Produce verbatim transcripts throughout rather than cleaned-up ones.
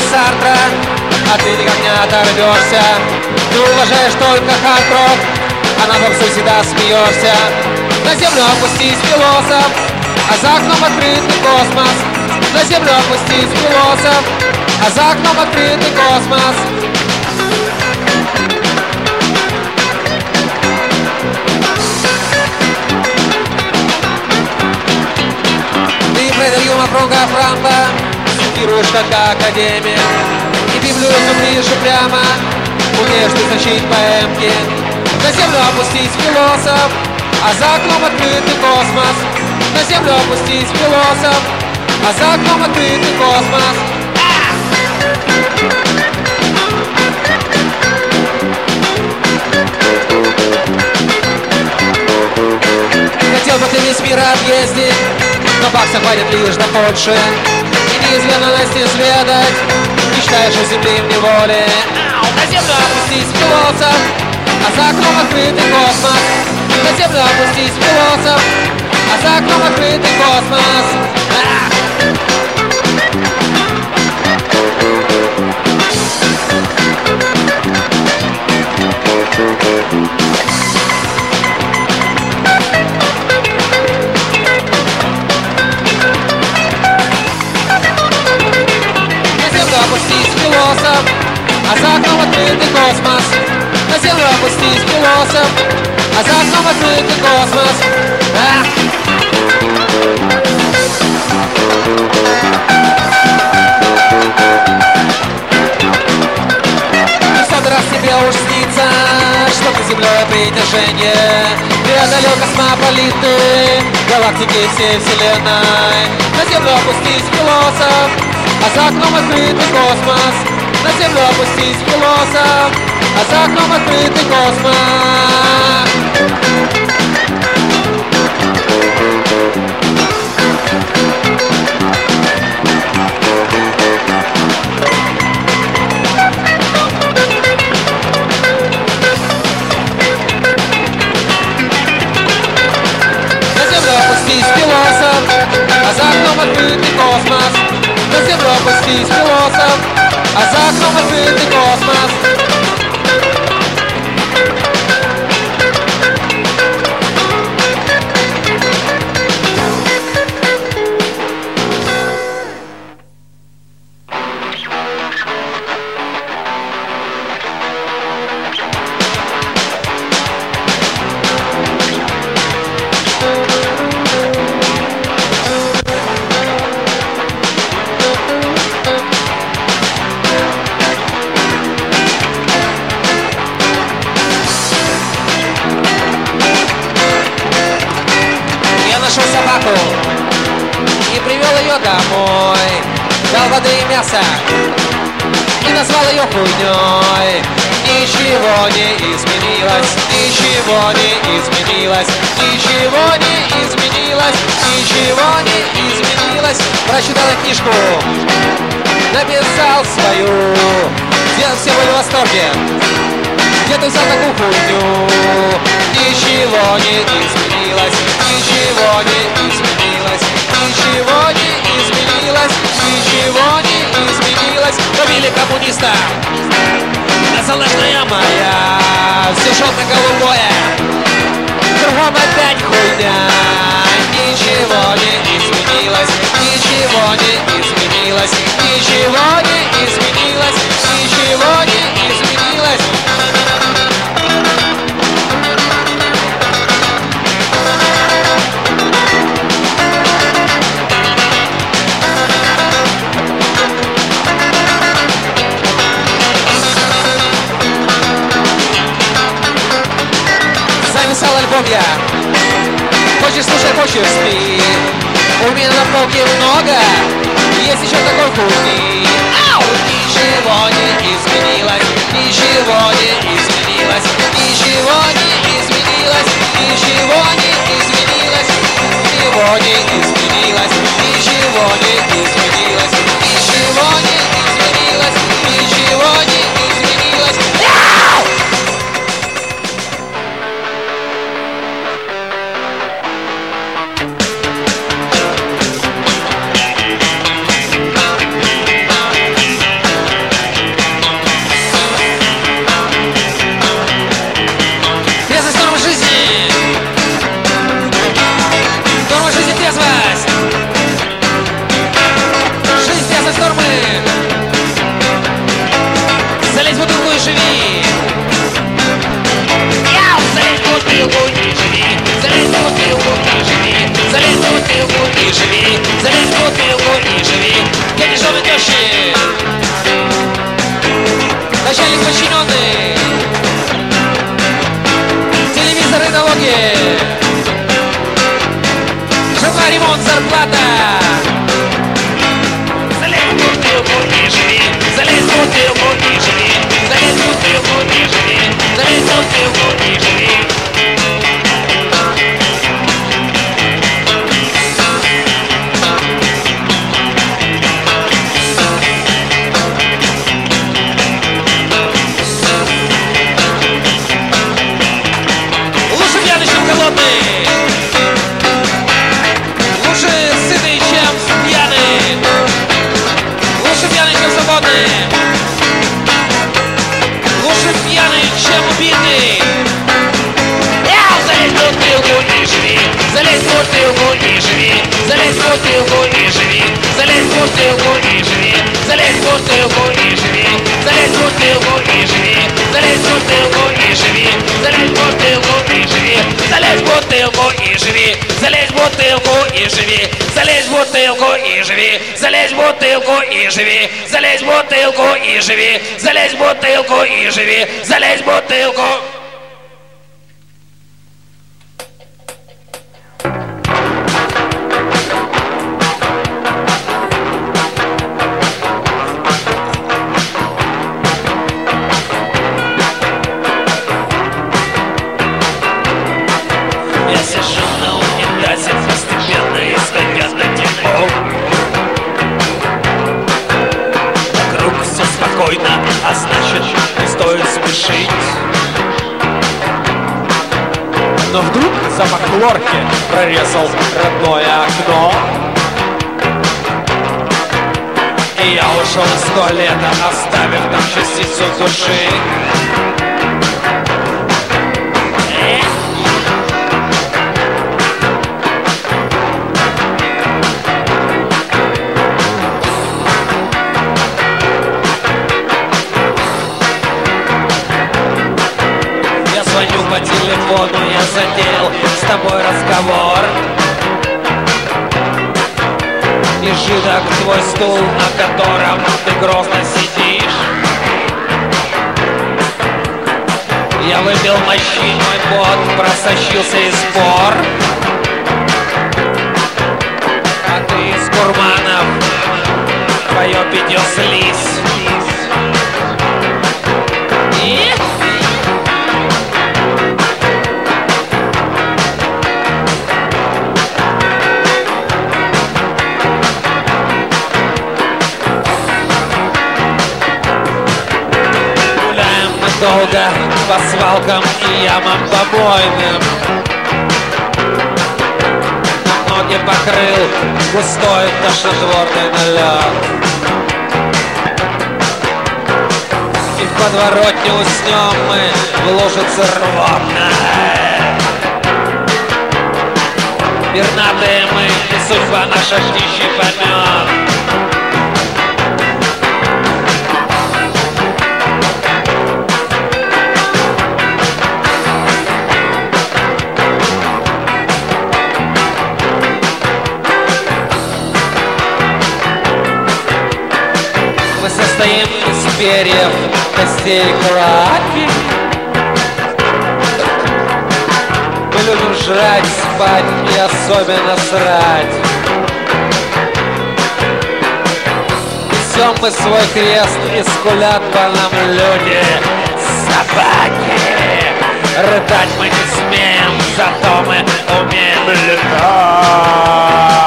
Сартра, а ты никак не оторвешься. Ты уважаешь только хард-рок, а на попсу всегда смеешься. На землю опустись, философ, а за окном открытый космос. На землю опустись, философ, а за окном открытый космос. Ты предаюма пруга фрамба, цитируешь как академик, и Библию изумришь прямо, умеешь ты сочинить поэмки. На землю опустись, философ, а за окном открытый космос. На землю опустись, философ, а за окном открытый космос. Хотел бы ты весь мир объездить, но баксов хватит лишь до Польши. И неизведанность изведать мечтаешь о земле в неволе. На землю опустись, философ, а за окном открытый космос. На землю опустись, философ, а за окном открытый космос. На землю опустись, философ, а за окном открытый космос. На землю опустись, философ, а за окном открытый космос. А! И в сотый раз тебе уж снится, что ты земное притяжение преодолел космополиты галактики всей вселенной. На землю опустись, философ, а за окном открытый космос. На землю опустись, философ, а за окном открытый космос. На землю опустись, философ, а за окном открытый космос. На землю опустись, философ, а за окном открытый космос. Собаку и привел ее домой, дал воды и мяса и назвал ее хуйней. Ничего не изменилось, ничего не изменилось, ничего не изменилось, ничего не изменилось. Прочитал книжку, написал свою, где все были в восторге. Где ты взял такую хуйню? Ничего не изменилось, ничего не изменилось, ничего не изменилось, ничего не изменилось. Побили коммуниста, солнечная моя, все желто-голубое, кругом опять хуйня. Ничего не изменилось, ничего не изменилось, ничего не изменилось, ничего не изменилось. Записал альбом я. Хочешь слушай, хочешь спи. У меня на полке много, есть еще такой хуйни. Ау! Ничего не изменилось, ничего не изменилось, ничего не изменилось, ничего не изменилось, ничего не изменилось, ничего не изменилось, ничего не изменилось, ничего не изменилось. Ау! в бутылку и живи, залезь в бутылку и живи, залезь в бутылку и живи, залезь в бутылку и живи, залезь в бутылку и живи, залезь в бутылку и живи, залезь в бутылку и живи, залезь в бутылку и живи, залезь в бутылку и живи, залезь в бутылку и живи, залезь в бутылку и живи, залезь в бутылку. А значит, не стоит спешить. Но вдруг запах хлорки прорезал родное окно, и я ушел из туалета, оставив там частицу души. По телефону я затеял с тобой разговор. И жидок твой стул, на котором ты грозно сидишь. Я выпил мощи, мой пот просочился из пор. А ты из гурманов твое питье слизь. И... долго по свалкам и ямам помойным. Ноги покрыл густой тошнотворный налет. И в подворотне уснем мы в лужице рвотной. Пернатые мы, и судьба наша ждищий помет. Состоим из перьев, костей, крови. Мы любим жрать, спать и особенно срать. Несем мы свой крест и скулят по нам люди, собаки. Рыдать мы не смеем, зато мы умеем летать.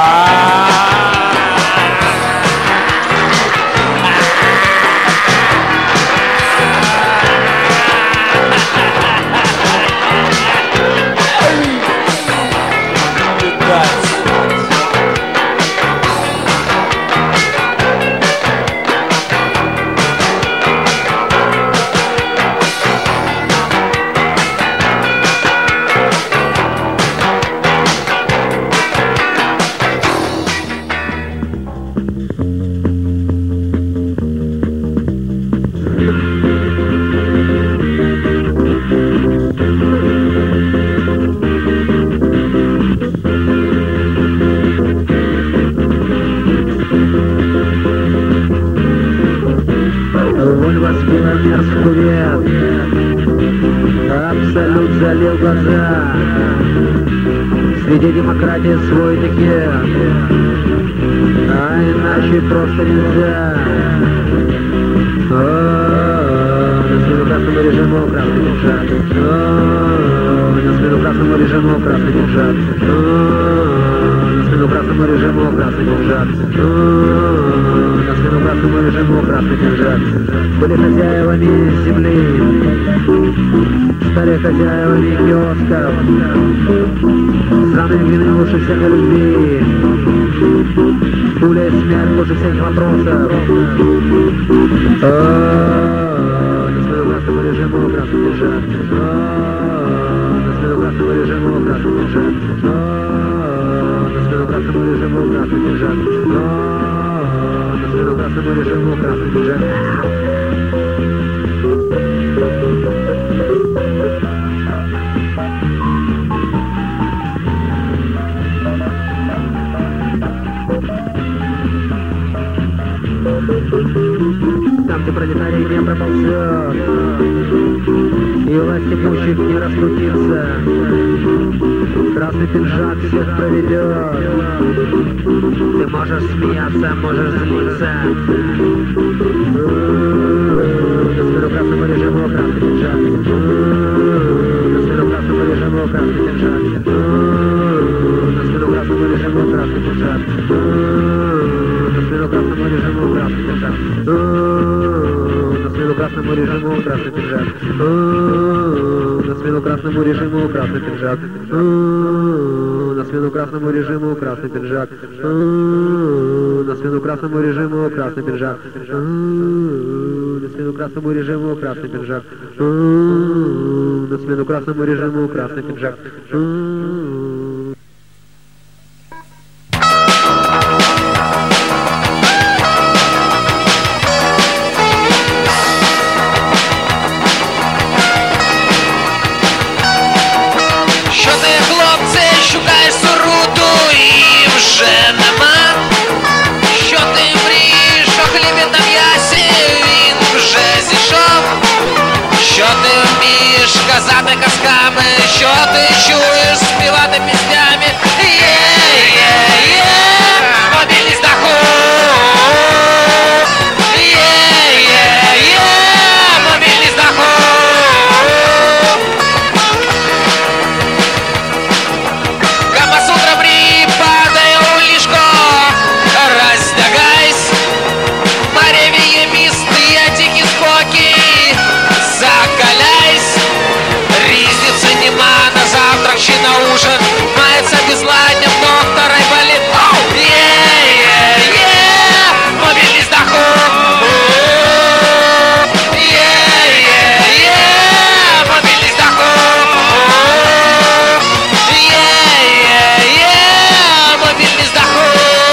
Абсолют залил глаза. Среди демократии свой такие, а иначе просто нельзя. О, на смену красному режиму красный держат. О, на смену красному режиму красный держат. О, на смену красному режиму красный держат. О, на смену красному режиму красный держат. Были хозяевами земли, стали хозяевами киосков, страны глины лучше всех любви, пуля и смерть лучше всех вопросов. На смену красному режиму красный держат. На смену красному режиму красный держат. На смену красному режиму красный держат. красному режиму, красный пиджак. Там, где пролетарий не проползет, и власть имущих не раскрутится, красный пиджак всех проведет. Ты можешь смеяться, можешь злиться. На смену красному режиму, красный пиджак. На смену красному режиму, красный пиджак. На смену красному режиму, красный пиджак. На смену красному режиму, красный пиджак. На смену красному режиму, красный пиджак. На смену красному режиму, красный пиджак. На смену красному режиму, красный пиджак. На смену красному режиму, красный пиджак. На смену красному режиму, красный пиджак. На смену красному режиму, красный пиджак. Казати казками, що ти чуєш співати піснями. Є-є-є, мобільність даху. Є-є-є, мобільність даху. Камасутра мрій, падає у ліжко, роздягайся. Маревіє міст, я тихий спокій, закаляйся. Різниці нема на завтрак чи на ужин. Мається безладням доктора й болить. Є-є-є, мобільність даху. Є-є-є, мобільність даху. Є-є-є, мобільність даху.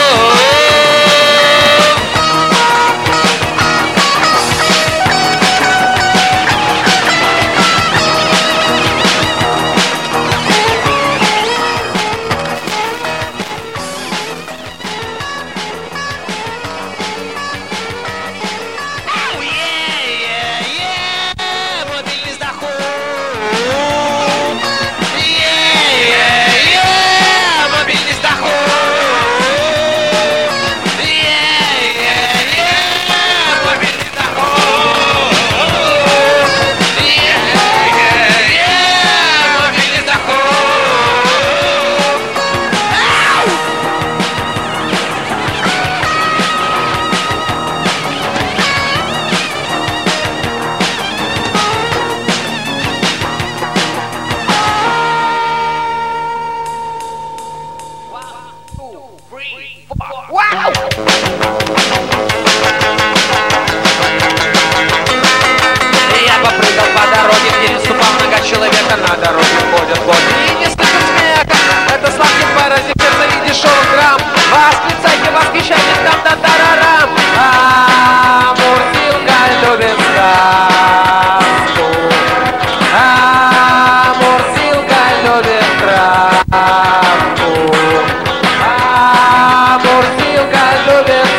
Человека на дороге ходят боги и несколько смеха. Это сладкий паразит, сердце и дешевый грамм. Восклицайте, восхищайтесь, там да тарарам. А Мурзилка любит сказку. А Мурзилка любит травку. А Мурзилка любит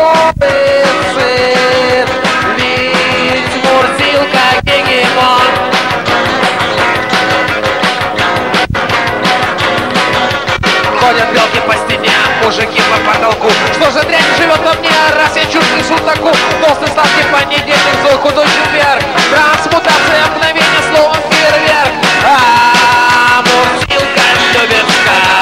суицид. Ведь Мурзилка гегемон. Ходят белки по стене, мужики по потолку. Что же дрянь живет во мне, раз я чуть не судаку. Толстый сладкий понедельник, злой худой четверг. Трансмутация, мгновение, словом фейерверк. А Мурзилка любит сказку.